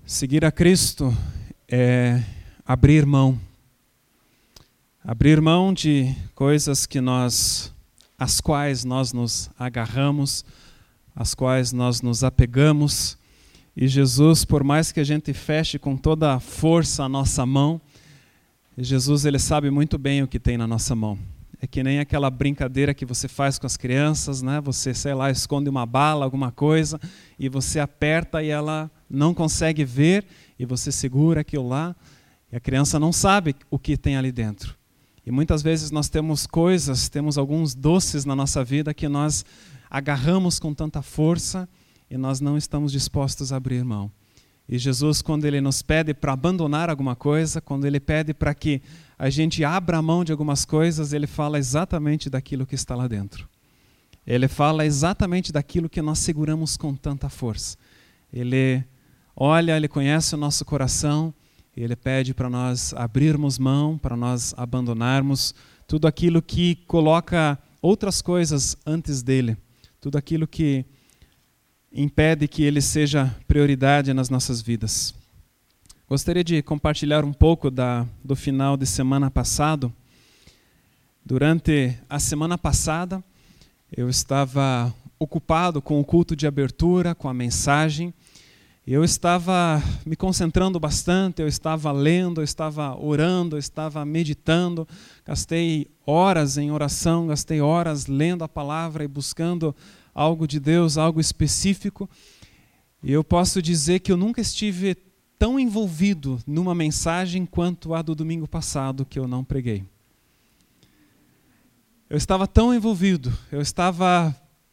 Seguir a Cristo é abrir mão. Abrir mão de coisas às quais nós nos agarramos, às quais nós nos apegamos. E Jesus, por mais que a gente feche com toda a força a nossa mão, Jesus ele sabe muito bem o que tem na nossa mão. É que nem aquela brincadeira que você faz com as crianças, né? Você, sei lá, esconde uma bala, alguma coisa, e você aperta e ela não consegue ver, e você segura aquilo lá, e a criança não sabe o que tem ali dentro. E muitas vezes nós temos alguns doces na nossa vida que nós agarramos com tanta força e nós não estamos dispostos a abrir mão. E Jesus, quando Ele nos pede para abandonar alguma coisa, quando Ele pede para que a gente abra a mão de algumas coisas, Ele fala exatamente daquilo que está lá dentro. Ele fala exatamente daquilo que nós seguramos com tanta força. Ele olha, Ele conhece o nosso coração, e Ele pede para nós abrirmos mão, para nós abandonarmos tudo aquilo que coloca outras coisas antes dEle, tudo aquilo que impede que Ele seja prioridade nas nossas vidas. Gostaria de compartilhar um pouco do final de semana passado. Durante a semana passada, eu estava ocupado com o culto de abertura, com a mensagem. Eu estava me concentrando bastante, eu estava lendo, eu estava orando, eu estava meditando. Gastei horas em oração, gastei horas lendo a palavra e buscando algo de Deus, algo específico. E eu posso dizer que eu nunca estive tão envolvido numa mensagem quanto a do domingo passado que eu não preguei. Eu estava tão envolvido, eu estava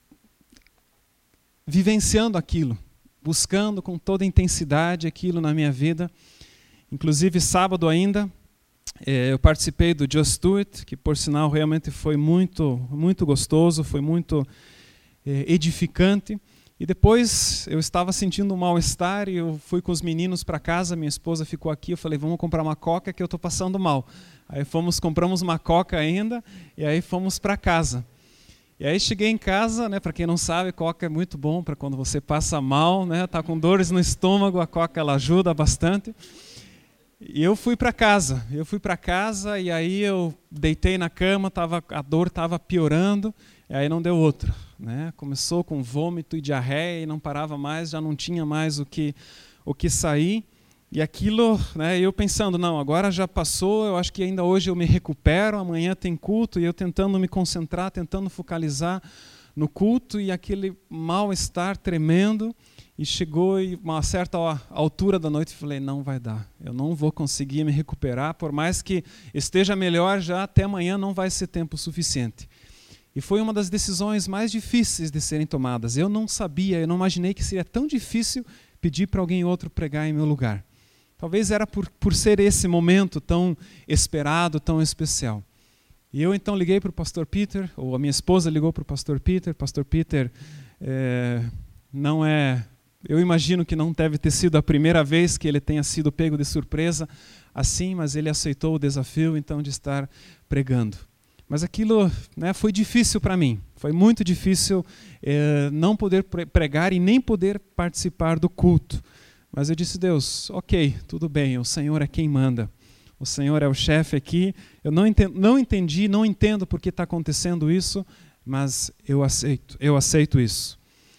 vivenciando aquilo, buscando com toda intensidade aquilo na minha vida. Inclusive, sábado ainda, eu participei do Just Do It, que por sinal realmente foi muito, muito gostoso, foi muito edificante. E depois eu estava sentindo um mal-estar e eu fui com os meninos para casa, minha esposa ficou aqui, eu falei, vamos comprar uma coca que eu estou passando mal. Aí compramos uma coca ainda e aí fomos para casa. E aí cheguei em casa, né, para quem não sabe, coca é muito bom para quando você passa mal, né, tá com dores no estômago, a coca ela ajuda bastante. E eu fui para casa e aí eu deitei na cama, a dor estava piorando, e aí não deu outra, né? Começou com vômito e diarreia e não parava mais, já não tinha mais o que sair. E aquilo, né, eu pensando, não, agora já passou, eu acho que ainda hoje eu me recupero, amanhã tem culto, e eu tentando me concentrar, tentando focalizar no culto, e aquele mal-estar tremendo. E chegou em uma certa altura da noite e falei, não vai dar, eu não vou conseguir me recuperar, por mais que esteja melhor já, até amanhã não vai ser tempo suficiente. E foi uma das decisões mais difíceis de serem tomadas. Eu não sabia, eu não imaginei que seria tão difícil pedir para alguém outro pregar em meu lugar. Talvez era por ser esse momento tão esperado, tão especial. E eu então liguei para o pastor Peter, ou a minha esposa ligou para o pastor Peter. Pastor Peter não é... Eu imagino que não deve ter sido a primeira vez que ele tenha sido pego de surpresa assim, mas ele aceitou o desafio então de estar pregando. Mas aquilo, né, foi difícil para mim, foi muito difícil não poder pregar e nem poder participar do culto. Mas eu disse, Deus, ok, tudo bem, o Senhor é quem manda, o Senhor é o chefe aqui, eu não entendo por que está acontecendo isso, mas eu aceito isso.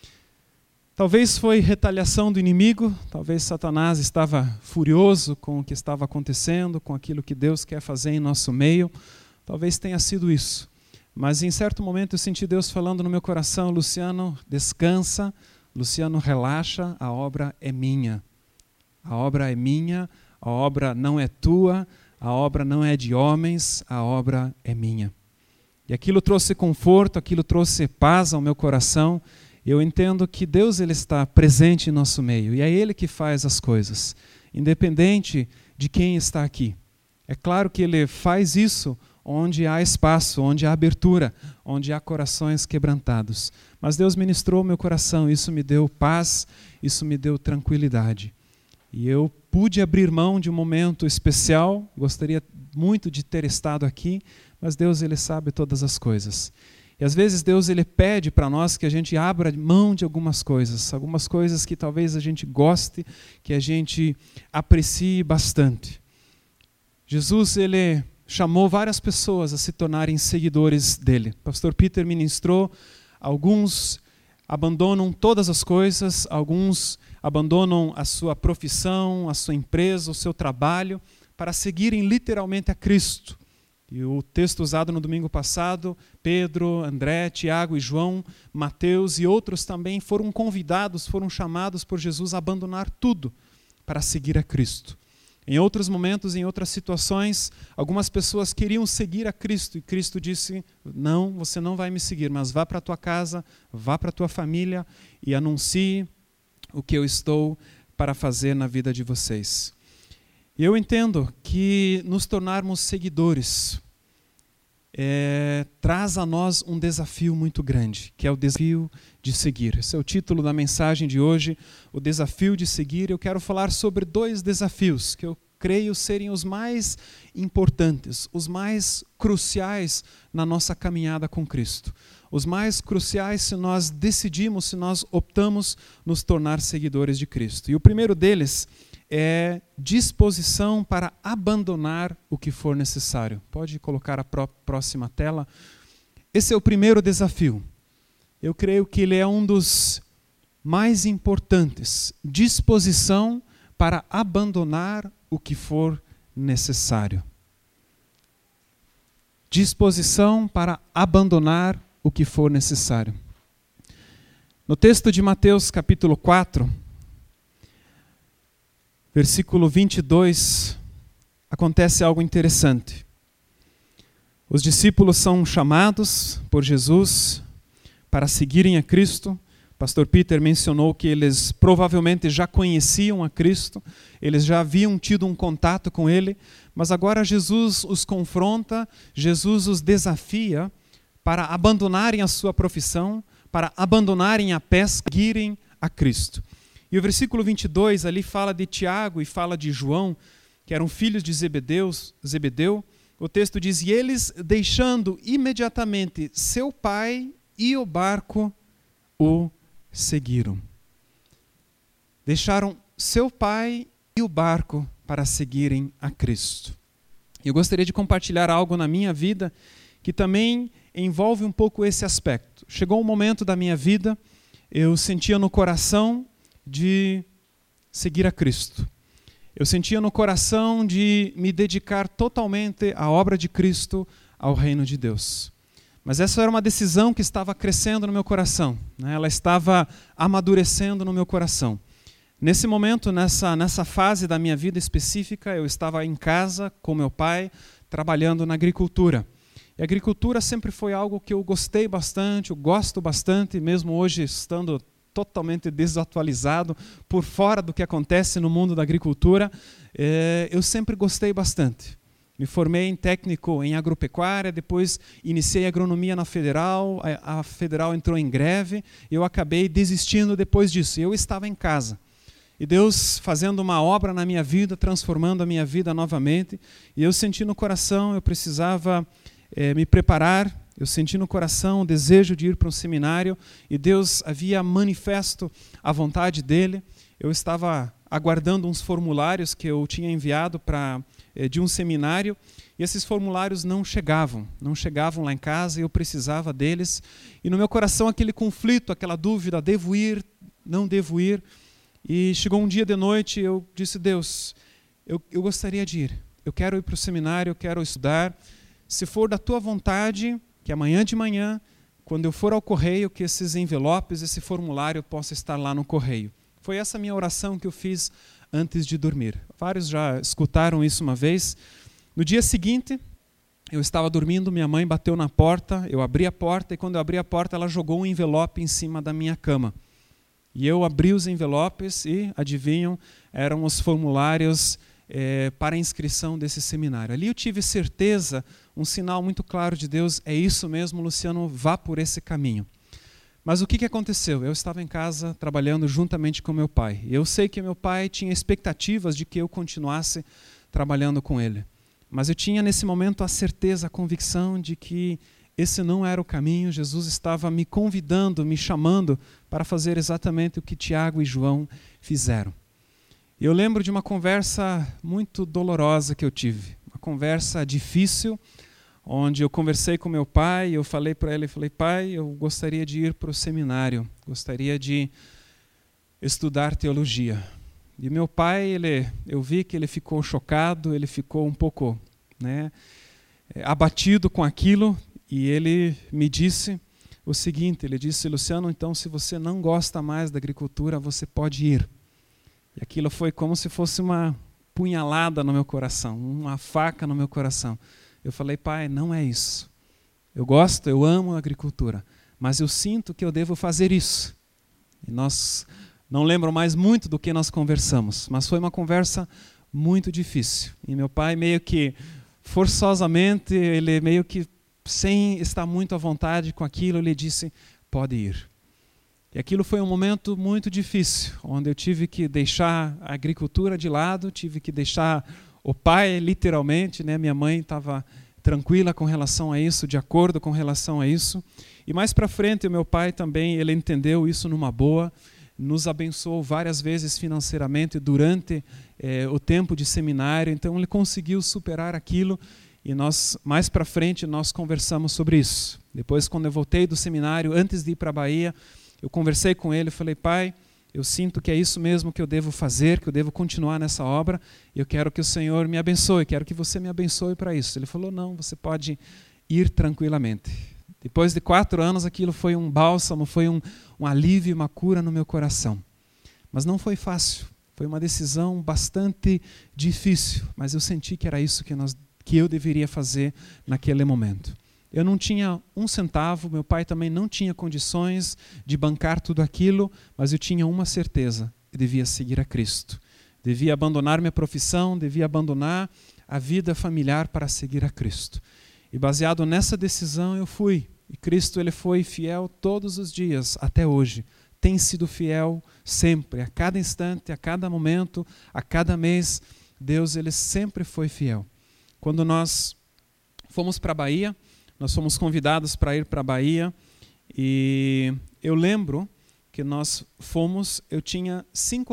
Talvez foi retaliação do inimigo, talvez Satanás estava furioso com o que estava acontecendo, com aquilo que Deus quer fazer em nosso meio, talvez tenha sido isso. Mas em certo momento eu senti Deus falando no meu coração, Luciano, descansa, Luciano, relaxa, a obra é minha. A obra é minha, a obra não é tua, a obra não é de homens, a obra é minha. E aquilo trouxe conforto, aquilo trouxe paz ao meu coração. Eu entendo que Deus ele está presente em nosso meio e é Ele que faz as coisas, independente de quem está aqui. É claro que Ele faz isso onde há espaço, onde há abertura, onde há corações quebrantados. Mas Deus ministrou meu coração, isso me deu paz, isso me deu tranquilidade. E eu pude abrir mão de um momento especial, gostaria muito de ter estado aqui, mas Deus ele sabe todas as coisas. E às vezes Deus ele pede para nós que a gente abra mão de algumas coisas que talvez a gente goste, que a gente aprecie bastante. Jesus ele chamou várias pessoas a se tornarem seguidores dele. O pastor Peter ministrou, alguns abandonam todas as coisas, alguns abandonam a sua profissão, a sua empresa, o seu trabalho, para seguirem literalmente a Cristo. E o texto usado no domingo passado, Pedro, André, Tiago e João, Mateus e outros também foram convidados, foram chamados por Jesus a abandonar tudo para seguir a Cristo. Em outros momentos, em outras situações, algumas pessoas queriam seguir a Cristo e Cristo disse, não, você não vai me seguir, mas vá para a tua casa, vá para a tua família e anuncie o que eu estou para fazer na vida de vocês. E eu entendo que nos tornarmos seguidores traz a nós um desafio muito grande, que é o desafio de seguir. Esse é o título da mensagem de hoje, o desafio de seguir. Eu quero falar sobre 2 desafios que eu creio serem os mais importantes, os mais cruciais na nossa caminhada com Cristo. Os mais cruciais se nós decidimos, se nós optamos nos tornar seguidores de Cristo. E o primeiro deles é disposição para abandonar o que for necessário. Pode colocar a próxima tela. Esse é o primeiro desafio. Eu creio que ele é um dos mais importantes. Disposição para abandonar o que for necessário. Disposição para abandonar o que for necessário. No texto de Mateus capítulo 4, versículo 22, acontece algo interessante. Os discípulos são chamados por Jesus para seguirem a Cristo. Pastor Peter mencionou que eles provavelmente já conheciam a Cristo, eles já haviam tido um contato com Ele, mas agora Jesus os confronta, Jesus os desafia para abandonarem a sua profissão, para abandonarem a pesca, seguirem a Cristo. E o versículo 22 ali fala de Tiago e fala de João, que eram filhos de Zebedeu. O texto diz, e eles deixando imediatamente seu pai e o barco, o seguiram. Deixaram seu pai e o barco para seguirem a Cristo. Eu gostaria de compartilhar algo na minha vida que também envolve um pouco esse aspecto. Chegou um momento da minha vida, eu sentia no coração de seguir a Cristo. Eu sentia no coração de me dedicar totalmente à obra de Cristo, ao reino de Deus. Mas essa era uma decisão que estava crescendo no meu coração, né? Ela estava amadurecendo no meu coração. Nesse momento, nessa fase da minha vida específica, eu estava em casa com meu pai, trabalhando na agricultura. E a agricultura sempre foi algo que eu gostei bastante, eu gosto bastante, mesmo hoje estando totalmente desatualizado, por fora do que acontece no mundo da agricultura, eu sempre gostei bastante. Me formei em técnico em agropecuária, depois iniciei agronomia na Federal, a Federal entrou em greve, e eu acabei desistindo depois disso. Eu estava em casa. E Deus fazendo uma obra na minha vida, transformando a minha vida novamente, e eu senti no coração, eu precisava me preparar, eu senti no coração o desejo de ir para um seminário, e Deus havia manifesto a vontade dele. Eu estava aguardando uns formulários que eu tinha enviado de um seminário, e esses formulários não chegavam lá em casa, e eu precisava deles. E no meu coração aquele conflito, aquela dúvida, devo ir, não devo ir. E chegou um dia de noite, eu disse, Deus, eu gostaria de ir, eu quero ir para o seminário, eu quero estudar. Se for da tua vontade, que amanhã de manhã, quando eu for ao correio, que esses envelopes, esse formulário possa estar lá no correio. Foi essa minha oração que eu fiz antes de dormir. Vários já escutaram isso uma vez. No dia seguinte, eu estava dormindo, minha mãe bateu na porta, eu abri a porta, e quando eu abri a porta, ela jogou um envelope em cima da minha cama. E eu abri os envelopes e, adivinham, eram os formulários para a inscrição desse seminário. Ali eu tive certeza, um sinal muito claro de Deus, é isso mesmo, Luciano, vá por esse caminho. Mas o que aconteceu? Eu estava em casa trabalhando juntamente com meu pai. Eu sei que meu pai tinha expectativas de que eu continuasse trabalhando com ele. Mas eu tinha nesse momento a certeza, a convicção de que esse não era o caminho. Jesus estava me convidando, me chamando para fazer exatamente o que Tiago e João fizeram. Eu lembro de uma conversa muito dolorosa que eu tive, uma conversa difícil, onde eu conversei com meu pai, eu falei para ele, pai, eu gostaria de ir para o seminário, gostaria de estudar teologia. E meu pai, eu vi que ele ficou chocado, ele ficou um pouco abatido com aquilo, e ele me disse o seguinte, ele disse, Luciano, então se você não gosta mais da agricultura, você pode ir. E aquilo foi como se fosse uma punhalada no meu coração, uma faca no meu coração. Eu falei, pai, não é isso. Eu amo a agricultura, mas eu sinto que eu devo fazer isso. E nós não lembro mais muito do que nós conversamos, mas foi uma conversa muito difícil. E meu pai meio que forçosamente, ele meio que sem estar muito à vontade com aquilo, ele disse, pode ir. E aquilo foi um momento muito difícil, onde eu tive que deixar a agricultura de lado, tive que deixar o pai, literalmente, minha mãe estava tranquila com relação a isso, de acordo com relação a isso. E mais para frente, o meu pai também, ele entendeu isso numa boa, nos abençoou várias vezes financeiramente durante o tempo de seminário, então ele conseguiu superar aquilo e nós, mais para frente, nós conversamos sobre isso. Depois, quando eu voltei do seminário, antes de ir para a Bahia, eu conversei com ele e falei, pai, eu sinto que é isso mesmo que eu devo fazer, que eu devo continuar nessa obra, e eu quero que o Senhor me abençoe, quero que você me abençoe para isso. Ele falou, não, você pode ir tranquilamente. Depois de 4 anos, aquilo foi um bálsamo, foi um alívio, uma cura no meu coração. Mas não foi fácil, foi uma decisão bastante difícil, mas eu senti que era isso que eu deveria fazer naquele momento. Eu não tinha um centavo, meu pai também não tinha condições de bancar tudo aquilo, mas eu tinha uma certeza, eu devia seguir a Cristo. Devia abandonar minha profissão, devia abandonar a vida familiar para seguir a Cristo. E baseado nessa decisão eu fui. E Cristo ele foi fiel todos os dias, até hoje. Tem sido fiel sempre, a cada instante, a cada momento, a cada mês. Deus ele sempre foi fiel. Quando nós fomos para a Bahia, nós fomos convidados para ir para a Bahia e eu lembro que nós fomos, eu tinha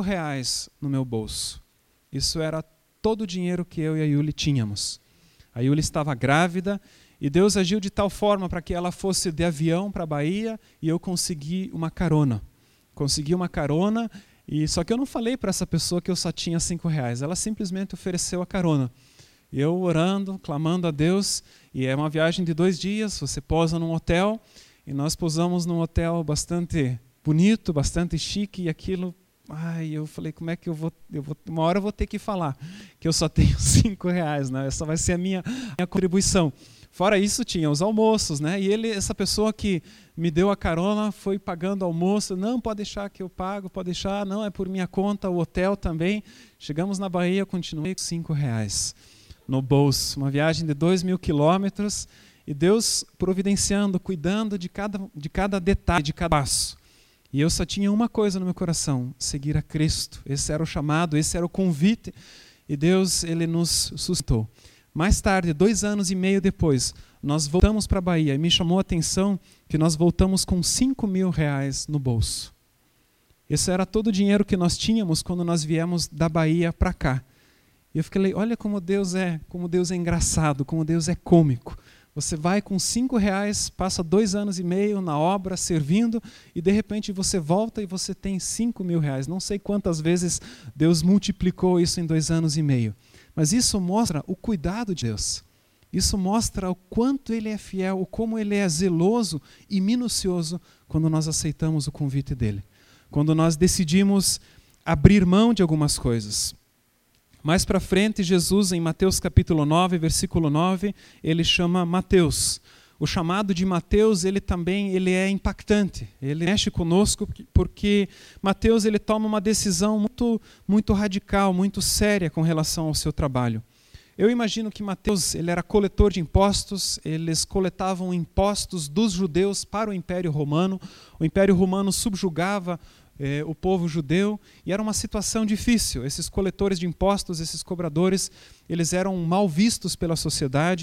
R$5 no meu bolso. Isso era todo o dinheiro que eu e a Yuli tínhamos. A Yuli estava grávida e Deus agiu de tal forma para que ela fosse de avião para a Bahia e eu consegui uma carona. Consegui uma carona, só que eu não falei para essa pessoa que eu só tinha R$5. Ela simplesmente ofereceu a carona. Eu orando, clamando a Deus, e é uma viagem de 2 dias, você pousa num hotel, e nós pousamos num hotel bastante bonito, bastante chique, e aquilo, eu falei, como é que eu vou, uma hora eu vou ter que falar, que eu só tenho R$5, essa vai ser a minha contribuição. Fora isso, tinha os almoços, e essa pessoa que me deu a carona foi pagando almoço, não, pode deixar que eu pago, pode deixar, não, é por minha conta, o hotel também. Chegamos na Bahia, continuei com R$5 no bolso, uma viagem de 2.000 quilômetros, e Deus providenciando, cuidando de cada detalhe, de cada passo. E eu só tinha uma coisa no meu coração, seguir a Cristo. Esse era o chamado, esse era o convite, e Deus ele nos sustentou. Mais tarde, 2 anos e meio depois, nós voltamos para a Bahia, e me chamou a atenção que nós voltamos com R$5.000 no bolso. Esse era todo o dinheiro que nós tínhamos quando nós viemos da Bahia para cá. E eu fiquei, olha como Deus é engraçado, como Deus é cômico. Você vai com R$5, passa 2 anos e meio na obra, servindo, e de repente você volta e você tem R$5.000. Não sei quantas vezes Deus multiplicou isso em 2 anos e meio. Mas isso mostra o cuidado de Deus. Isso mostra o quanto Ele é fiel, o como Ele é zeloso e minucioso quando nós aceitamos o convite dEle. Quando nós decidimos abrir mão de algumas coisas. Mais para frente, Jesus, em Mateus capítulo 9, versículo 9, ele chama Mateus. O chamado de Mateus, ele é impactante. Ele mexe conosco porque Mateus ele toma uma decisão muito, muito radical, muito séria com relação ao seu trabalho. Eu imagino que Mateus ele era coletor de impostos, eles coletavam impostos dos judeus para o Império Romano. O Império Romano subjugava o povo judeu, e era uma situação difícil. Esses coletores de impostos, esses cobradores, eles eram mal vistos pela sociedade.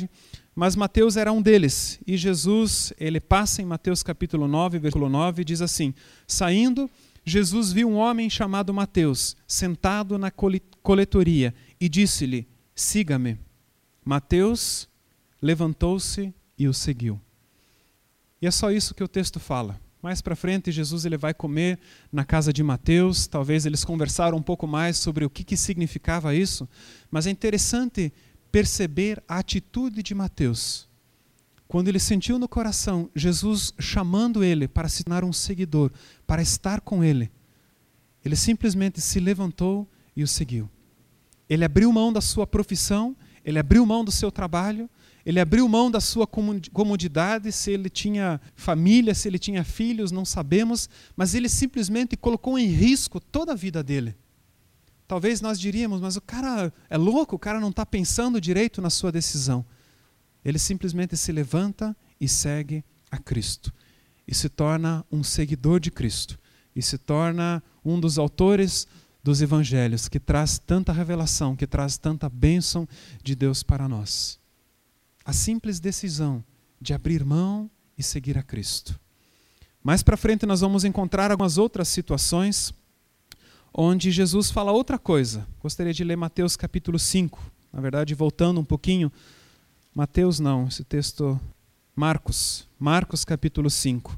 mas Mateus era um deles. E Jesus, ele passa em Mateus capítulo 9, versículo 9, diz assim: saindo, Jesus viu um homem chamado Mateus, sentado na coletoria, e disse-lhe: siga-me. Mateus levantou-se e o seguiu. E é só isso que o texto fala. Mais para frente, Jesus ele vai comer na casa de Mateus. Talvez eles conversaram um pouco mais sobre o que significava isso. Mas é interessante perceber a atitude de Mateus. Quando ele sentiu no coração Jesus chamando ele para se tornar um seguidor, para estar com ele, ele simplesmente se levantou e o seguiu. Ele abriu mão da sua profissão, ele abriu mão do seu trabalho, ele abriu mão da sua comodidade, se ele tinha família, se ele tinha filhos, não sabemos, mas ele simplesmente colocou em risco toda a vida dele. Talvez nós diríamos, mas o cara é louco, o cara não está pensando direito na sua decisão. Ele simplesmente se levanta e segue a Cristo. E se torna um seguidor de Cristo. E se torna um dos autores dos evangelhos, que traz tanta revelação, que traz tanta bênção de Deus para nós. A simples decisão de abrir mão e seguir a Cristo. Mais para frente nós vamos encontrar algumas outras situações onde Jesus fala outra coisa. Gostaria de ler Mateus capítulo 5. Na verdade, voltando um pouquinho, Mateus não, esse texto, Marcos capítulo 5.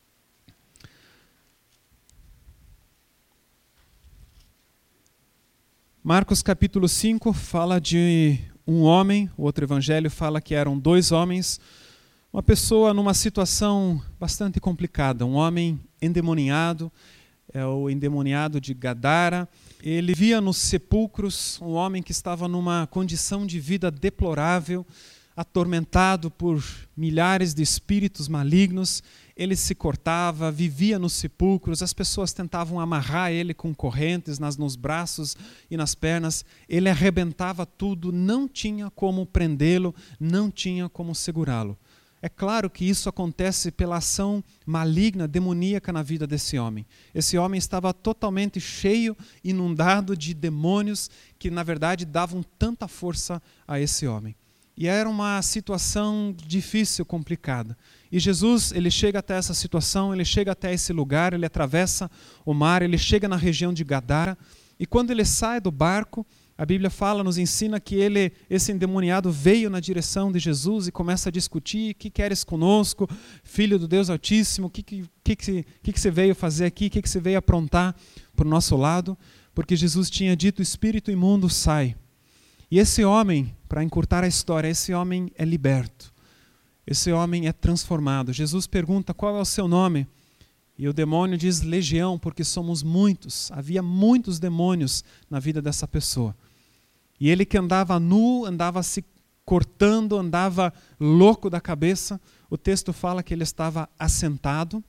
Marcos capítulo 5 fala de um homem, o outro evangelho fala que eram 2 homens, uma pessoa numa situação bastante complicada, um homem endemoniado, é o endemoniado de Gadara. Ele via nos sepulcros um homem que estava numa condição de vida deplorável, atormentado por milhares de espíritos malignos. Ele se cortava, vivia nos sepulcros, as pessoas tentavam amarrar ele com correntes nos braços e nas pernas. Ele arrebentava tudo, não tinha como prendê-lo, não tinha como segurá-lo. É claro que isso acontece pela ação maligna, demoníaca na vida desse homem. Esse homem estava totalmente cheio, inundado de demônios que, na verdade, davam tanta força a esse homem. E era uma situação difícil, complicada. E Jesus, ele chega até essa situação, ele chega até esse lugar, ele atravessa o mar, ele chega na região de Gadara. E quando ele sai do barco, a Bíblia fala, nos ensina que esse endemoniado veio na direção de Jesus e começa a discutir: que queres conosco, filho do Deus Altíssimo, o que você veio fazer aqui, o que você veio aprontar para o nosso lado? Porque Jesus tinha dito: espírito imundo, sai. E esse homem, para encurtar a história, esse homem é liberto. Esse homem é transformado. Jesus pergunta: qual é o seu nome? E o demônio diz: legião, porque somos muitos. Havia muitos demônios na vida dessa pessoa. E ele que andava nu, andava se cortando, andava louco da cabeça, o texto fala que ele estava assentado.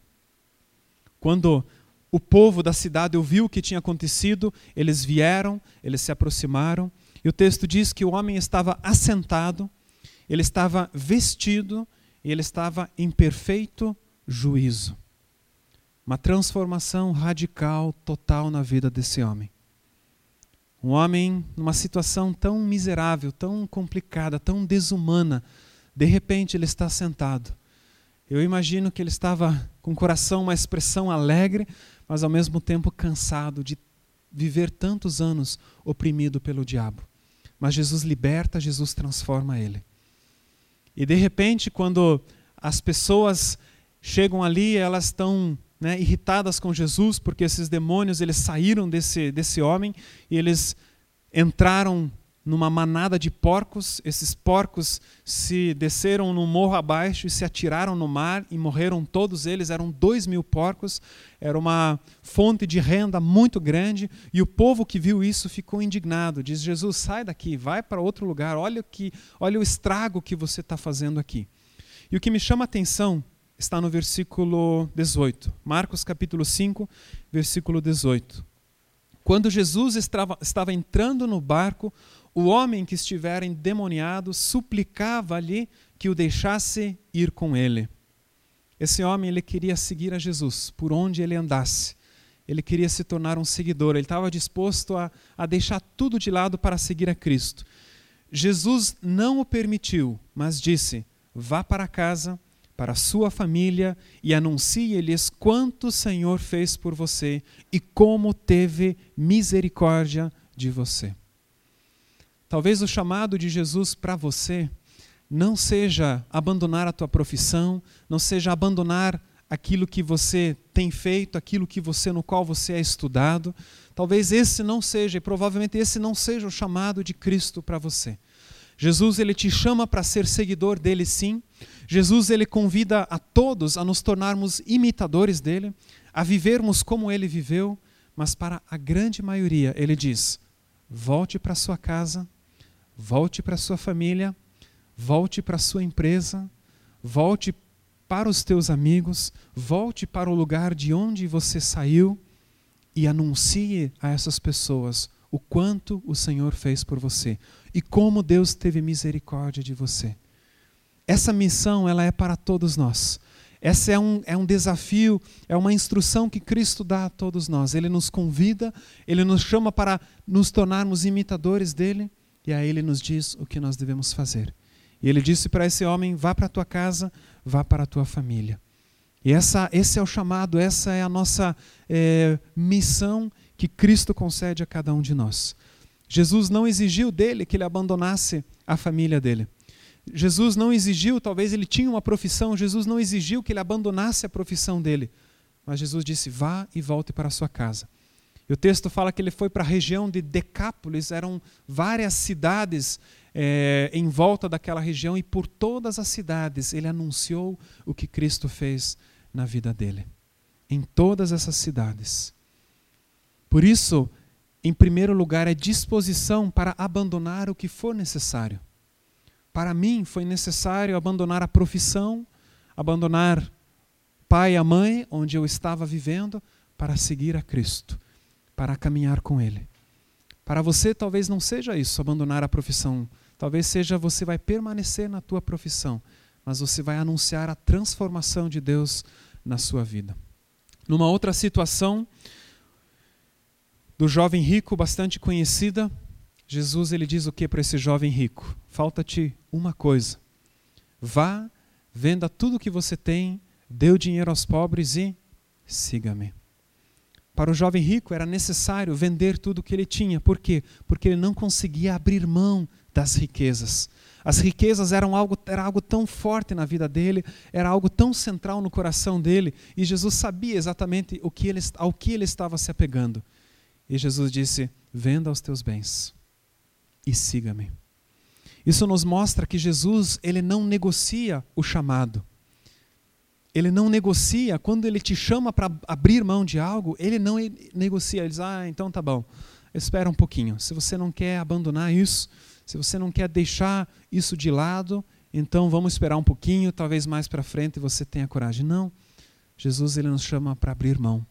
Quando o povo da cidade ouviu o que tinha acontecido, eles vieram, eles se aproximaram. E o texto diz que o homem estava assentado, ele estava vestido e ele estava em perfeito juízo. Uma transformação radical, total na vida desse homem. Um homem numa situação tão miserável, tão complicada, tão desumana, de repente ele está sentado. Eu imagino que ele estava com o coração, uma expressão alegre, mas ao mesmo tempo cansado de viver tantos anos oprimido pelo diabo. Mas Jesus liberta, Jesus transforma ele. E de repente, quando as pessoas chegam ali, elas estão irritadas com Jesus, porque esses demônios eles saíram desse homem e eles entraram numa manada de porcos. Esses porcos se desceram no morro abaixo e se atiraram no mar e morreram todos eles. Eram 2.000 porcos, era uma fonte de renda muito grande, e o povo que viu isso ficou indignado. Diz: Jesus, sai daqui, vai para outro lugar, olha o estrago que você está fazendo aqui. E o que me chama a atenção está no versículo 18, Marcos capítulo 5, versículo 18. Quando Jesus estava entrando no barco, o homem que estivera endemoniado suplicava ali que o deixasse ir com ele. Esse homem, ele queria seguir a Jesus por onde ele andasse. Ele queria se tornar um seguidor, ele estava disposto a deixar tudo de lado para seguir a Cristo. Jesus não o permitiu, mas disse: vá para casa, para a sua família e anuncie-lhes quanto o Senhor fez por você e como teve misericórdia de você. Talvez o chamado de Jesus para você não seja abandonar a tua profissão, não seja abandonar aquilo que você tem feito, aquilo no qual você é estudado. Talvez esse não seja, e provavelmente esse não seja o chamado de Cristo para você. Jesus, ele te chama para ser seguidor dele, sim. Jesus, ele convida a todos a nos tornarmos imitadores dele, a vivermos como ele viveu, mas para a grande maioria ele diz: volte para sua casa, volte para sua família, volte para sua empresa, volte para os teus amigos, volte para o lugar de onde você saiu e anuncie a essas pessoas o quanto o Senhor fez por você e como Deus teve misericórdia de você. Essa missão, ela é para todos nós. Essa é um desafio, é uma instrução que Cristo dá a todos nós. Ele nos convida, Ele nos chama para nos tornarmos imitadores dEle, e aí Ele nos diz o que nós devemos fazer. E Ele disse para esse homem: vá para a tua casa, vá para a tua família. E esse é o chamado, essa é a nossa missão que Cristo concede a cada um de nós. Jesus não exigiu dele que ele abandonasse a família dele. Jesus não exigiu, talvez ele tinha uma profissão, Jesus não exigiu que ele abandonasse a profissão dele. Mas Jesus disse: vá e volte para a sua casa. E o texto fala que ele foi para a região de Decápolis, eram várias cidades em volta daquela região, e por todas as cidades ele anunciou o que Cristo fez na vida dele. Em todas essas cidades. Por isso, em primeiro lugar, é disposição para abandonar o que for necessário. Para mim, foi necessário abandonar a profissão, abandonar o pai e a mãe, onde eu estava vivendo, para seguir a Cristo, para caminhar com Ele. Para você, talvez não seja isso, abandonar a profissão. Talvez seja, você vai permanecer na tua profissão, mas você vai anunciar a transformação de Deus na sua vida. Numa outra situação, do jovem rico, bastante conhecida, Jesus, ele diz o que para esse jovem rico? Falta-te uma coisa. Vá, venda tudo o que você tem, dê o dinheiro aos pobres e siga-me. Para o jovem rico era necessário vender tudo o que ele tinha. Por quê? Porque ele não conseguia abrir mão das riquezas. As riquezas era algo tão forte na vida dele, era algo tão central no coração dele, e Jesus sabia exatamente ao que ele estava se apegando. E Jesus disse: venda os teus bens e siga-me. Isso nos mostra que Jesus, ele não negocia o chamado. Ele não negocia, quando ele te chama para abrir mão de algo, ele não negocia. Ele diz: então tá bom, espera um pouquinho. Se você não quer abandonar isso, se você não quer deixar isso de lado, então vamos esperar um pouquinho, talvez mais para frente você tenha coragem. Não, Jesus, ele nos chama para abrir mão.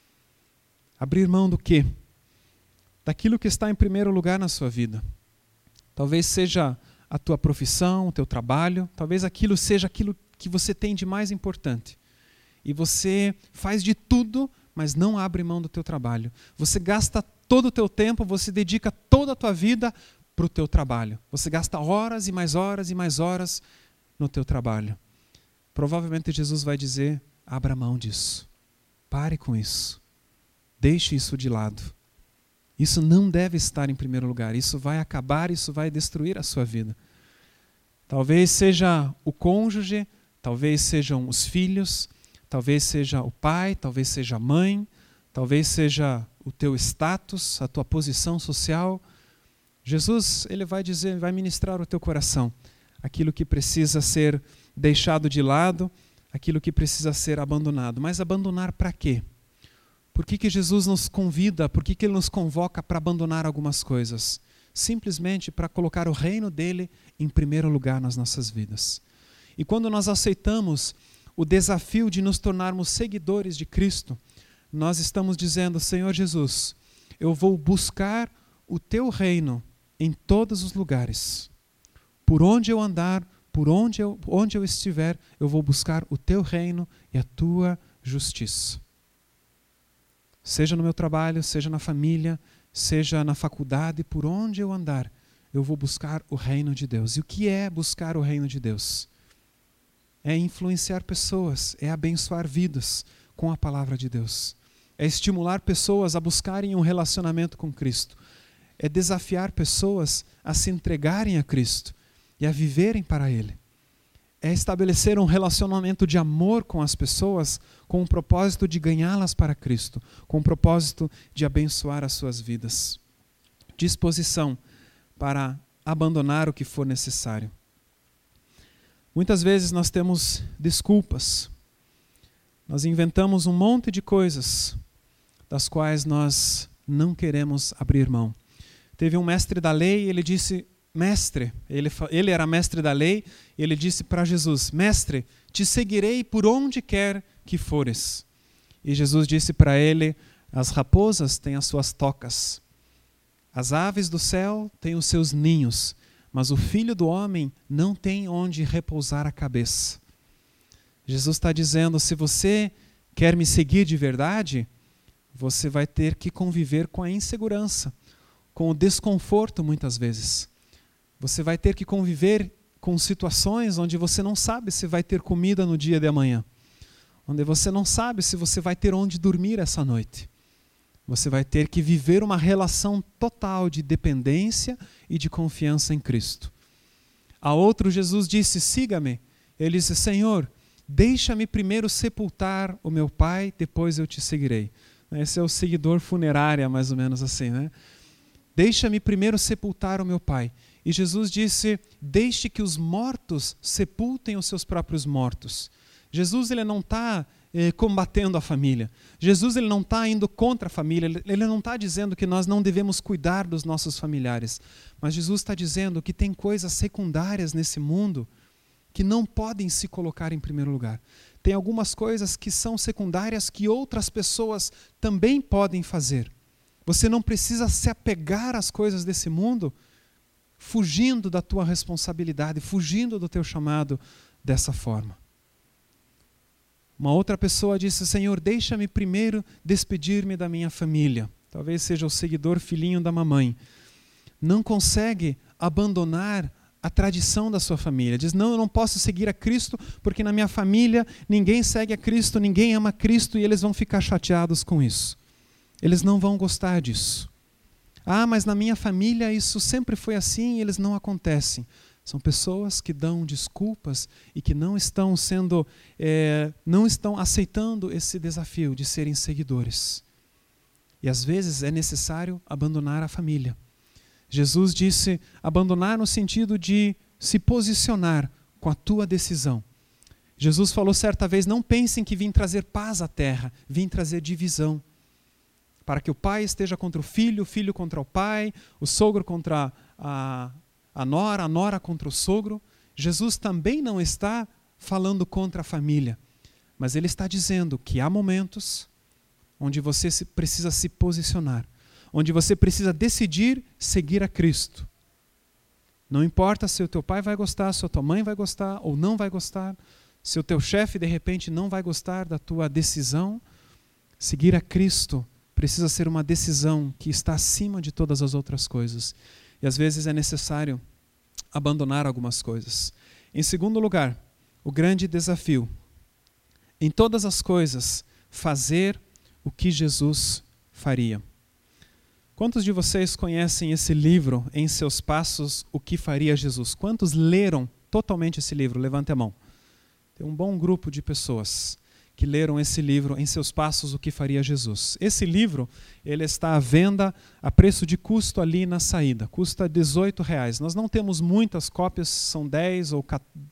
Abrir mão do quê? Daquilo que está em primeiro lugar na sua vida. Talvez seja a tua profissão, o teu trabalho, talvez aquilo seja aquilo que você tem de mais importante. E você faz de tudo, mas não abre mão do teu trabalho. Você gasta todo o teu tempo, você dedica toda a tua vida para o teu trabalho. Você gasta horas e mais horas e mais horas no teu trabalho. Provavelmente Jesus vai dizer: abra mão disso. Pare com isso. Deixe isso de lado. Isso não deve estar em primeiro lugar. Isso vai acabar, isso vai destruir a sua vida. Talvez seja o cônjuge, talvez sejam os filhos, talvez seja o pai, talvez seja a mãe, talvez seja o teu status, a tua posição social. Jesus, ele vai dizer, vai ministrar o teu coração aquilo que precisa ser deixado de lado, aquilo que precisa ser abandonado. Mas abandonar para quê? Por que Jesus nos convida, por que Ele nos convoca para abandonar algumas coisas? Simplesmente para colocar o reino dele em primeiro lugar nas nossas vidas. E quando nós aceitamos o desafio de nos tornarmos seguidores de Cristo, nós estamos dizendo: Senhor Jesus, eu vou buscar o teu reino em todos os lugares. Por onde eu andar, por onde eu estiver, eu vou buscar o teu reino e a tua justiça. Seja no meu trabalho, seja na família, seja na faculdade, por onde eu andar, eu vou buscar o reino de Deus. E o que é buscar o reino de Deus? É influenciar pessoas, é abençoar vidas com a palavra de Deus. É estimular pessoas a buscarem um relacionamento com Cristo. É desafiar pessoas a se entregarem a Cristo e a viverem para Ele. É estabelecer um relacionamento de amor com as pessoas com o propósito de ganhá-las para Cristo, com o propósito de abençoar as suas vidas. Disposição para abandonar o que for necessário. Muitas vezes nós temos desculpas. Nós inventamos um monte de coisas das quais nós não queremos abrir mão. Teve um mestre da lei, ele disse, mestre, ele era mestre da lei, ele disse para Jesus, mestre, te seguirei por onde quer que fores. E Jesus disse para ele, as raposas têm as suas tocas, as aves do céu têm os seus ninhos, mas o Filho do Homem não tem onde repousar a cabeça. Jesus está dizendo, se você quer me seguir de verdade, você vai ter que conviver com a insegurança, com o desconforto muitas vezes. Você vai ter que conviver com situações onde você não sabe se vai ter comida no dia de amanhã, onde você não sabe se você vai ter onde dormir essa noite. Você vai ter que viver uma relação total de dependência e de confiança em Cristo. A outro Jesus disse, siga-me. Ele disse, Senhor, deixa-me primeiro sepultar o meu pai, depois eu te seguirei. Esse é o seguidor funerário, mais ou menos assim, né? Deixa-me primeiro sepultar o meu pai. E Jesus disse, deixe que os mortos sepultem os seus próprios mortos. Jesus ele não está combatendo a família. Jesus ele não está indo contra a família. Ele não está dizendo que nós não devemos cuidar dos nossos familiares. Mas Jesus está dizendo que tem coisas secundárias nesse mundo que não podem se colocar em primeiro lugar. Tem algumas coisas que são secundárias que outras pessoas também podem fazer. Você não precisa se apegar às coisas desse mundo fugindo da tua responsabilidade, fugindo do teu chamado dessa forma. Uma outra pessoa disse, Senhor, deixa-me primeiro despedir-me da minha família. Talvez seja o seguidor filhinho da mamãe. Não consegue abandonar a tradição da sua família. Diz, não, eu não posso seguir a Cristo porque na minha família ninguém segue a Cristo, ninguém ama Cristo e eles vão ficar chateados com isso. Eles não vão gostar disso. Ah, mas na minha família isso sempre foi assim e eles não acontecem. São pessoas que dão desculpas e que não estão aceitando esse desafio de serem seguidores. E às vezes é necessário abandonar a família. Jesus disse abandonar no sentido de se posicionar com a tua decisão. Jesus falou certa vez, não pensem que vim trazer paz à terra, vim trazer divisão. Para que o pai esteja contra o filho contra o pai, o sogro contra a nora contra o sogro. Jesus também não está falando contra a família, mas ele está dizendo que há momentos onde você precisa se posicionar, onde você precisa decidir seguir a Cristo. Não importa se o teu pai vai gostar, se a tua mãe vai gostar ou não vai gostar, se o teu chefe de repente não vai gostar da tua decisão, seguir a Cristo precisa ser uma decisão que está acima de todas as outras coisas. E às vezes é necessário abandonar algumas coisas. Em segundo lugar, o grande desafio. Em todas as coisas, fazer o que Jesus faria. Quantos de vocês conhecem esse livro, Em Seus Passos, O que Faria Jesus? Quantos leram totalmente esse livro? Levante a mão. Tem um bom grupo de pessoas que leram esse livro, Em Seus Passos, O que Faria Jesus. Esse livro, ele está à venda a preço de custo ali na saída. Custa R$18. Nós não temos muitas cópias, são 10 ou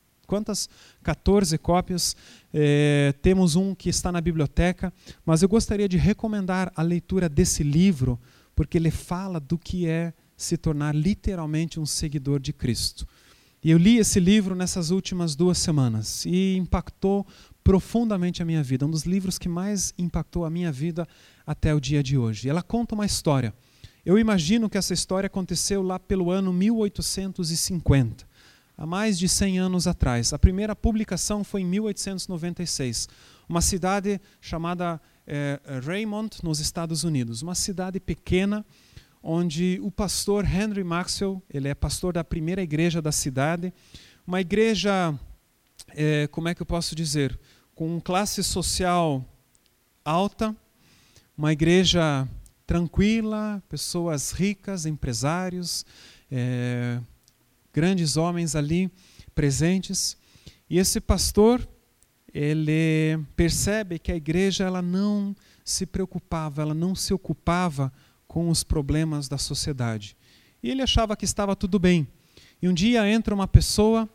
14 cópias. Temos um que está na biblioteca, mas eu gostaria de recomendar a leitura desse livro, porque ele fala do que é se tornar literalmente um seguidor de Cristo. E eu li esse livro nessas últimas 2 semanas e impactou profundamente a minha vida. Um dos livros que mais impactou a minha vida até o dia de hoje. Ela conta uma história. Eu imagino que essa história aconteceu lá pelo ano 1850, há mais de 100 anos atrás. A primeira publicação foi em 1896. Uma cidade chamada Raymond, nos Estados Unidos. Uma cidade pequena, onde o pastor Henry Maxwell, ele é pastor da primeira igreja da cidade, uma igreja, como é que eu posso dizer, com classe social alta, uma igreja tranquila, pessoas ricas, empresários, grandes homens ali presentes. E esse pastor, ele percebe que a igreja ela não se preocupava, ela não se ocupava com os problemas da sociedade. E ele achava que estava tudo bem. E um dia entra uma pessoa,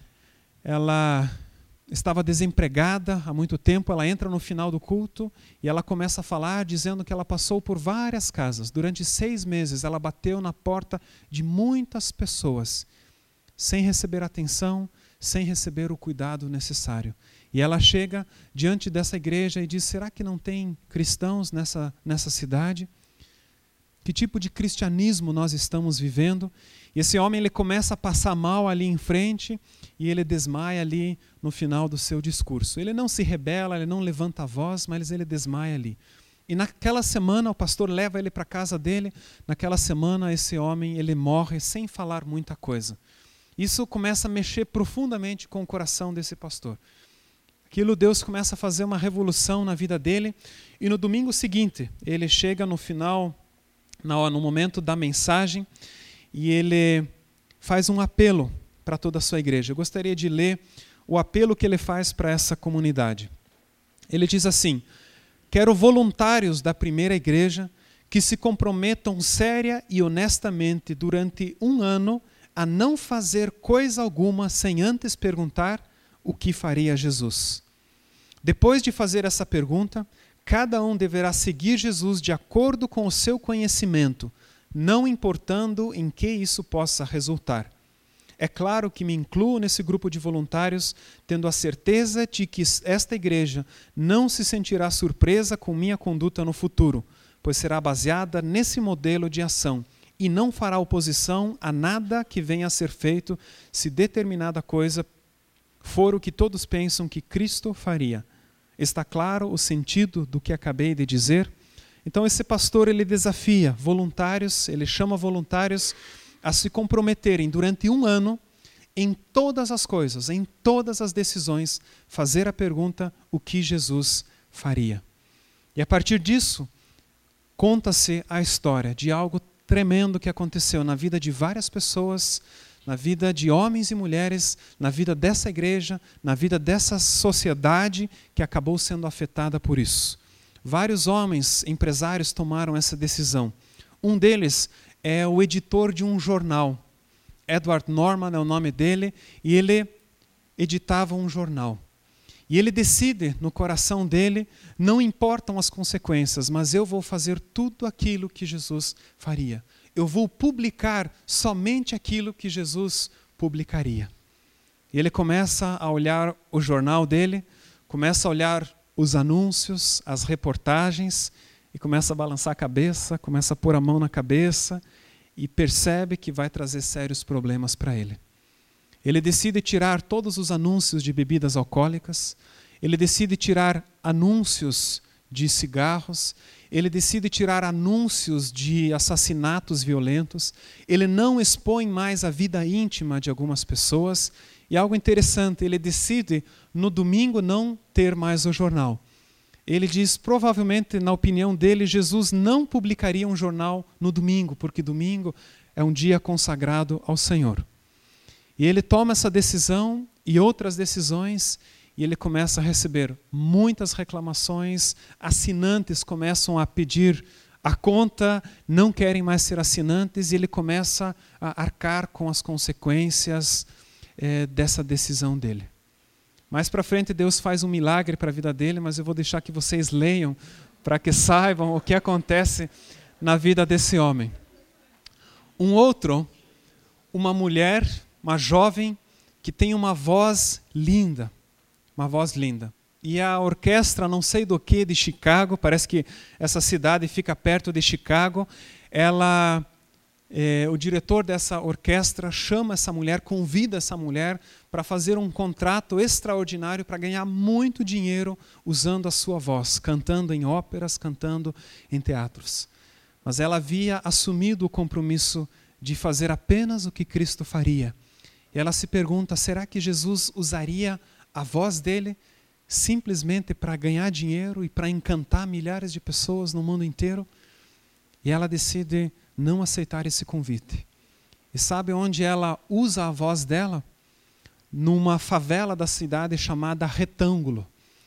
ela estava desempregada há muito tempo, ela entra no final do culto e ela começa a falar dizendo que ela passou por várias casas. Durante 6 meses ela bateu na porta de muitas pessoas, sem receber atenção, sem receber o cuidado necessário. E ela chega diante dessa igreja e diz, será que não tem cristãos nessa cidade? Que tipo de cristianismo nós estamos vivendo? E esse homem ele começa a passar mal ali em frente e ele desmaia ali no final do seu discurso. Ele não se rebela, ele não levanta a voz, mas ele desmaia ali. E naquela semana o pastor leva ele para a casa dele. Naquela semana esse homem ele morre sem falar muita coisa. Isso começa a mexer profundamente com o coração desse pastor. Aquilo Deus começa a fazer uma revolução na vida dele. E no domingo seguinte ele chega no final, no momento da mensagem, e ele faz um apelo para toda a sua igreja. Eu gostaria de ler o apelo que ele faz para essa comunidade. Ele diz assim: quero voluntários da primeira igreja que se comprometam séria e honestamente durante 1 ano a não fazer coisa alguma sem antes perguntar o que faria Jesus. Depois de fazer essa pergunta, cada um deverá seguir Jesus de acordo com o seu conhecimento, não importando em que isso possa resultar. É claro que me incluo nesse grupo de voluntários, tendo a certeza de que esta igreja não se sentirá surpresa com minha conduta no futuro, pois será baseada nesse modelo de ação e não fará oposição a nada que venha a ser feito se determinada coisa for o que todos pensam que Cristo faria. Está claro o sentido do que acabei de dizer? Então esse pastor ele desafia voluntários, ele chama voluntários a se comprometerem durante 1 ano em todas as coisas, em todas as decisões, fazer a pergunta o que Jesus faria. E a partir disso, conta-se a história de algo tremendo que aconteceu na vida de várias pessoas, na vida de homens e mulheres, na vida dessa igreja, na vida dessa sociedade que acabou sendo afetada por isso. Vários homens, empresários, tomaram essa decisão. Um deles é o editor de um jornal. Edward Norman é o nome dele, e ele editava um jornal. E ele decide no coração dele, não importam as consequências, mas eu vou fazer tudo aquilo que Jesus faria. Eu vou publicar somente aquilo que Jesus publicaria. E ele começa a olhar o jornal dele, começa a olhar os anúncios, as reportagens, e começa a balançar a cabeça, começa a pôr a mão na cabeça, e percebe que vai trazer sérios problemas para ele. Ele decide tirar todos os anúncios de bebidas alcoólicas, ele decide tirar anúncios de cigarros, ele decide tirar anúncios de assassinatos violentos, ele não expõe mais a vida íntima de algumas pessoas, e algo interessante, ele decide no domingo não ter mais o jornal. Ele diz, provavelmente, na opinião dele, Jesus não publicaria um jornal no domingo, porque domingo é um dia consagrado ao Senhor. E ele toma essa decisão e outras decisões, e ele começa a receber muitas reclamações, assinantes começam a pedir a conta, não querem mais ser assinantes, e ele começa a arcar com as consequências dessa decisão dele. Mais para frente Deus faz um milagre para a vida dele, mas eu vou deixar que vocês leiam para que saibam o que acontece na vida desse homem. Um outro, uma mulher, uma jovem que tem uma voz linda, E a orquestra, não sei do que, de Chicago, parece que essa cidade fica perto de Chicago, o diretor dessa orquestra chama essa mulher, convida essa mulher para fazer um contrato extraordinário para ganhar muito dinheiro usando a sua voz, cantando em óperas, cantando em teatros. mas ela havia assumido o compromisso de fazer apenas o que Cristo faria. E ela se pergunta, será que Jesus usaria a voz dele simplesmente para ganhar dinheiro e para encantar milhares de pessoas no mundo inteiro? E ela decide não aceitar esse convite. E sabe onde ela usa a voz dela? Numa favela da cidade chamada Retângulo.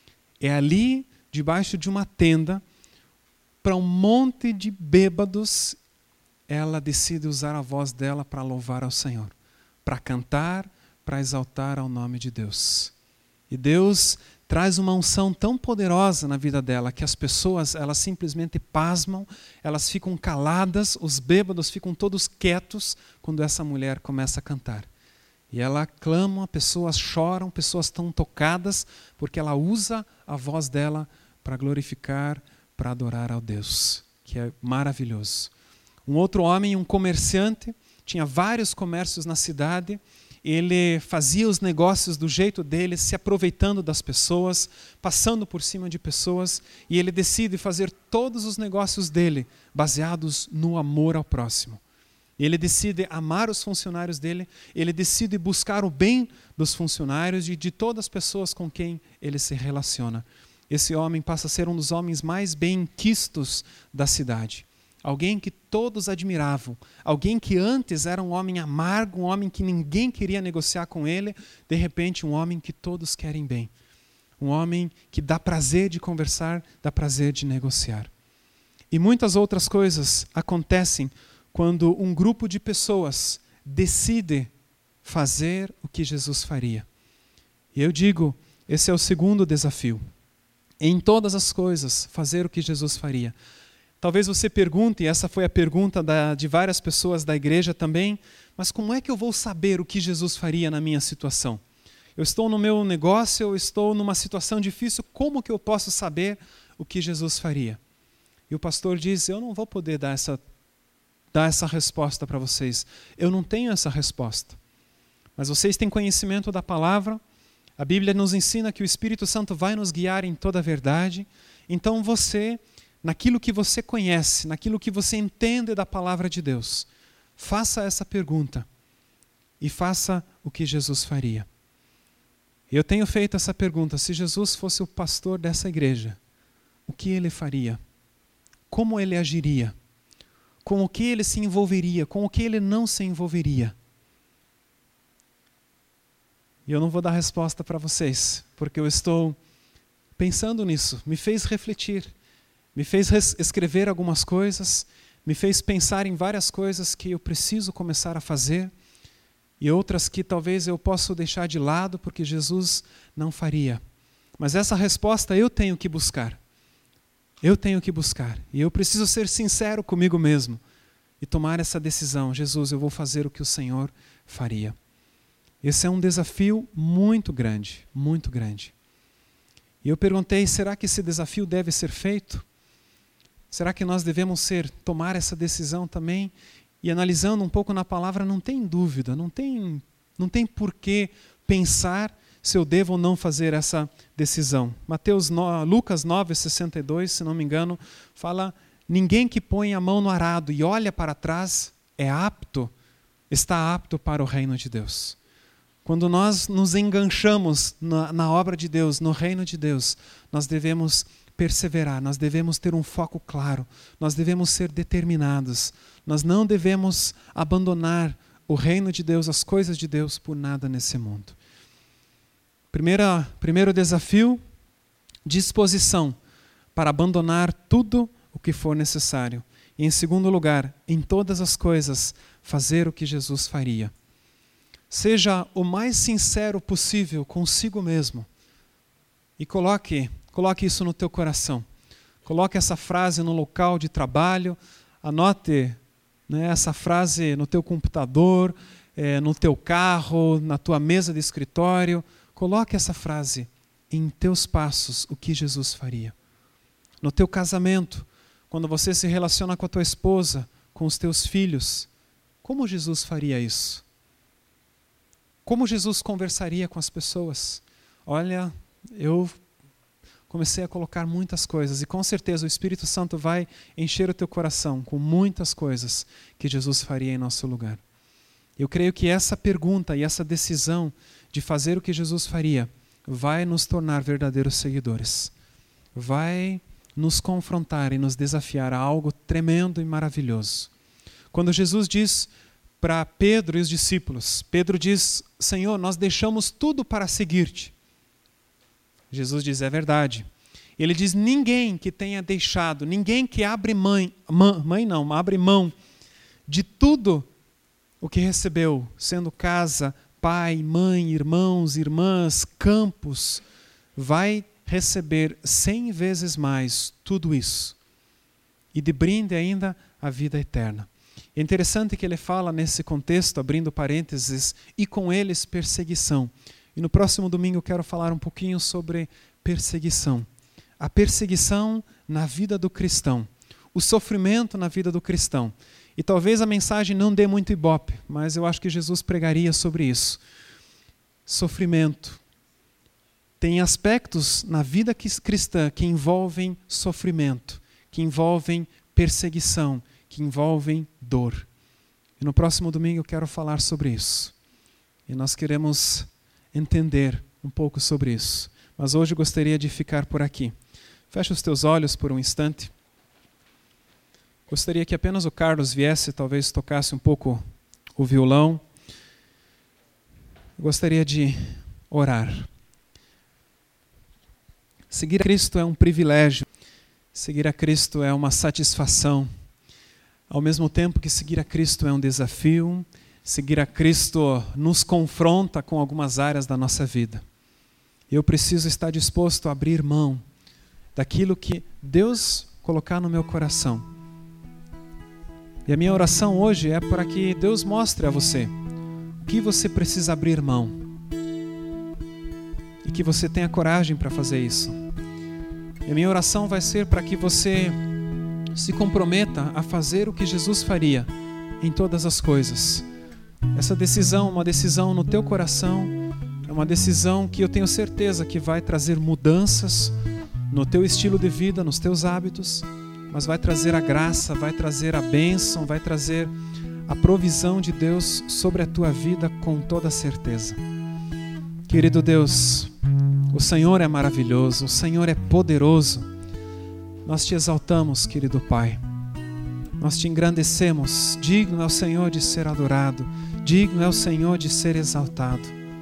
É ali, debaixo de uma tenda, para um monte de bêbados, ela decide usar a voz dela para louvar ao Senhor, para cantar, para exaltar ao nome de Deus. E Deus traz uma unção tão poderosa na vida dela que as pessoas, elas simplesmente pasmam, elas ficam caladas, os bêbados ficam todos quietos quando essa mulher começa a cantar. E ela clama, pessoas choram, pessoas estão tocadas, porque ela usa a voz dela para glorificar, para adorar ao Deus, que é maravilhoso. Um outro homem, um comerciante, tinha vários comércios na cidade, ele fazia os negócios do jeito dele, se aproveitando das pessoas, passando por cima de pessoas, e ele decide fazer todos os negócios dele baseados no amor ao próximo. Ele decide amar os funcionários dele, ele decide buscar o bem dos funcionários e de todas as pessoas com quem ele se relaciona. Esse homem passa a ser um dos homens mais bem-quistos da cidade. Alguém que todos admiravam, alguém que antes era um homem amargo, um homem que ninguém queria negociar com ele, de repente um homem que todos querem bem. Um homem que dá prazer de conversar, dá prazer de negociar. E muitas outras coisas acontecem quando um grupo de pessoas decide fazer o que Jesus faria. E eu digo, esse é o segundo desafio. Em todas as coisas, fazer o que Jesus faria. Talvez você pergunte, e essa foi a pergunta de várias pessoas da igreja também, mas como é que eu vou saber o que Jesus faria na minha situação? Eu estou no meu negócio, eu estou numa situação difícil, como que eu posso saber o que Jesus faria? E o pastor diz, eu não vou poder dar essa resposta para vocês. Eu não tenho essa resposta. Mas vocês têm conhecimento da palavra, a Bíblia nos ensina que o Espírito Santo vai nos guiar em toda a verdade. Então você, naquilo que você conhece, naquilo que você entende da palavra de Deus, faça essa pergunta e faça o que Jesus faria. Eu tenho feito essa pergunta, se Jesus fosse o pastor dessa igreja, o que ele faria? Como ele agiria? Com o que ele se envolveria? Com o que ele não se envolveria? E eu não vou dar resposta para vocês, porque eu estou pensando nisso. Me fez refletir, me fez escrever algumas coisas, me fez pensar em várias coisas que eu preciso começar a fazer e outras que talvez eu possa deixar de lado porque Jesus não faria. Mas essa resposta eu tenho que buscar. Eu tenho que buscar. E eu preciso ser sincero comigo mesmo e tomar essa decisão. Jesus, eu vou fazer o que o Senhor faria. Esse é um desafio muito grande, muito grande. E eu perguntei, será que esse desafio deve ser feito? Será que nós devemos tomar essa decisão também? E analisando um pouco na palavra, não tem dúvida, não tem por que pensar se eu devo ou não fazer essa decisão. Lucas 9:62, se não me engano, fala, ninguém que põe a mão no arado e olha para trás está apto para o reino de Deus. Quando nós nos enganchamos na obra de Deus, no reino de Deus, nós devemos perseverar, nós devemos ter um foco claro, nós devemos ser determinados, nós não devemos abandonar o reino de Deus, as coisas de Deus por nada nesse mundo. Primeiro desafio, disposição para abandonar tudo o que for necessário. E em segundo lugar, em todas as coisas, fazer o que Jesus faria. Seja o mais sincero possível consigo mesmo e coloque isso no teu coração. Coloque essa frase no local de trabalho, anote essa frase no teu computador, no teu carro, na tua mesa de escritório. Coloque essa frase em teus passos, o que Jesus faria. No teu casamento, quando você se relaciona com a tua esposa, com os teus filhos, como Jesus faria isso? Como Jesus conversaria com as pessoas? Olha, comecei a colocar muitas coisas, e com certeza o Espírito Santo vai encher o teu coração com muitas coisas que Jesus faria em nosso lugar. Eu creio que essa pergunta e essa decisão de fazer o que Jesus faria vai nos tornar verdadeiros seguidores. Vai nos confrontar e nos desafiar a algo tremendo e maravilhoso. Quando Jesus diz para Pedro e os discípulos, Pedro diz: Senhor, nós deixamos tudo para seguir-te. Jesus diz: é verdade. Ele diz: ninguém que tenha deixado, ninguém que abre abre mão de tudo o que recebeu, sendo casa, pai, mãe, irmãos, irmãs, campos, vai receber 100 vezes mais tudo isso. E de brinde ainda a vida eterna. É interessante que ele fala nesse contexto, abrindo parênteses, e com eles perseguição. E no próximo domingo eu quero falar um pouquinho sobre perseguição. A perseguição na vida do cristão. O sofrimento na vida do cristão. E talvez a mensagem não dê muito ibope, mas eu acho que Jesus pregaria sobre isso. Sofrimento. Tem aspectos na vida cristã que envolvem sofrimento, que envolvem perseguição, que envolvem dor. E no próximo domingo eu quero falar sobre isso. E nós queremos entender um pouco sobre isso. Mas hoje eu gostaria de ficar por aqui. Fecha os teus olhos por um instante. Gostaria que apenas o Carlos viesse, talvez tocasse um pouco o violão. Gostaria de orar. Seguir a Cristo é um privilégio. Seguir a Cristo é uma satisfação. Ao mesmo tempo que seguir a Cristo é um desafio, seguir a Cristo nos confronta com algumas áreas da nossa vida. Eu preciso estar disposto a abrir mão daquilo que Deus colocar no meu coração. E a minha oração hoje é para que Deus mostre a você o que você precisa abrir mão. E que você tenha coragem para fazer isso. E a minha oração vai ser para que você se comprometa a fazer o que Jesus faria em todas as coisas. Essa decisão, uma decisão no teu coração, é uma decisão que eu tenho certeza que vai trazer mudanças no teu estilo de vida, nos teus hábitos, mas vai trazer a graça, vai trazer a bênção, vai trazer a provisão de Deus sobre a tua vida com toda certeza. Querido Deus, o Senhor é maravilhoso, o Senhor é poderoso. Nós te exaltamos, querido Pai. Nós te engrandecemos. Digno é o Senhor de ser adorado. Digno é o Senhor de ser exaltado.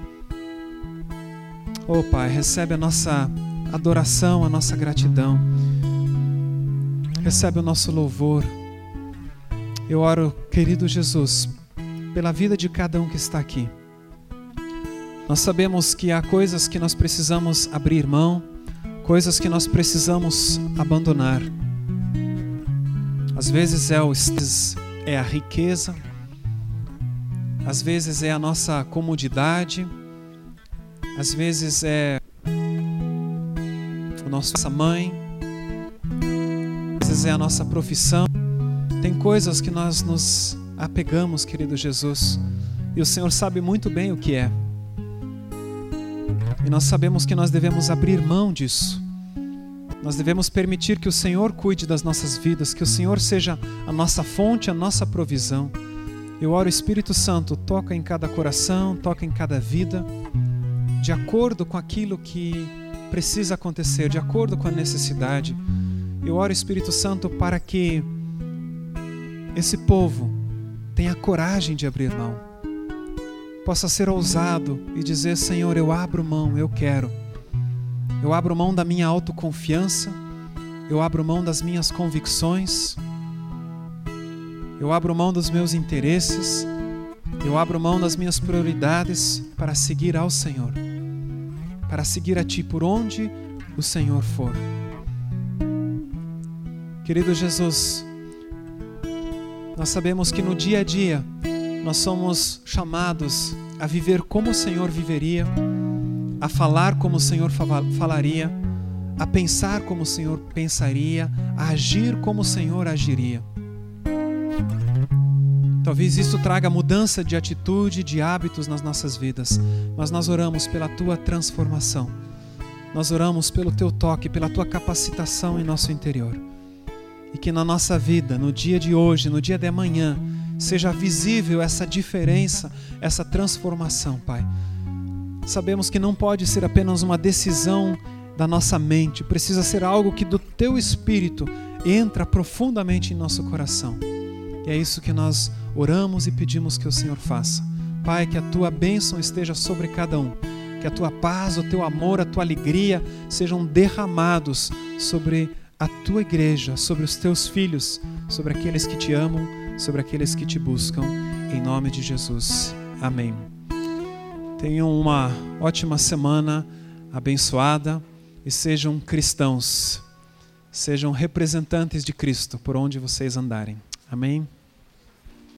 Oh Pai, recebe a nossa adoração, a nossa gratidão. Recebe o nosso louvor. Eu oro, querido Jesus, pela vida de cada um que está aqui. Nós sabemos que há coisas que nós precisamos abrir mão, coisas que nós precisamos abandonar. Às vezes é a riqueza, às vezes é a nossa comodidade, às vezes é a nossa mãe, às vezes é a nossa profissão. Tem coisas que nós nos apegamos, querido Jesus, e o Senhor sabe muito bem o que é. E nós sabemos que nós devemos abrir mão disso. Nós devemos permitir que o Senhor cuide das nossas vidas, que o Senhor seja a nossa fonte, a nossa provisão. Eu oro, Espírito Santo, toca em cada coração, toca em cada vida, de acordo com aquilo que precisa acontecer, de acordo com a necessidade. Eu oro, Espírito Santo, para que esse povo tenha coragem de abrir mão, possa ser ousado e dizer: Senhor, eu abro mão, eu quero. Eu abro mão da minha autoconfiança, eu abro mão das minhas convicções, eu abro mão dos meus interesses, eu abro mão das minhas prioridades para seguir ao Senhor, para seguir a Ti por onde o Senhor for. Querido Jesus, nós sabemos que no dia a dia nós somos chamados a viver como o Senhor viveria, a falar como o Senhor falaria, a pensar como o Senhor pensaria, a agir como o Senhor agiria. Talvez isso traga mudança de atitude, de hábitos nas nossas vidas, mas nós oramos pela Tua transformação. nós oramos pelo Teu toque, pela Tua capacitação em nosso interior. E que na nossa vida, no dia de hoje, no dia de amanhã, seja visível essa diferença, essa transformação, Pai. Sabemos que não pode ser apenas uma decisão da nossa mente, precisa ser algo que do Teu Espírito entra profundamente em nosso coração. E é isso que nós oramos e pedimos que o Senhor faça. Pai, que a Tua bênção esteja sobre cada um, que a Tua paz, o Teu amor, a Tua alegria sejam derramados sobre a Tua igreja, sobre os Teus filhos, sobre aqueles que Te amam, sobre aqueles que Te buscam, em nome de Jesus. Amém. Tenham uma ótima semana abençoada e sejam cristãos, sejam representantes de Cristo por onde vocês andarem. Amém?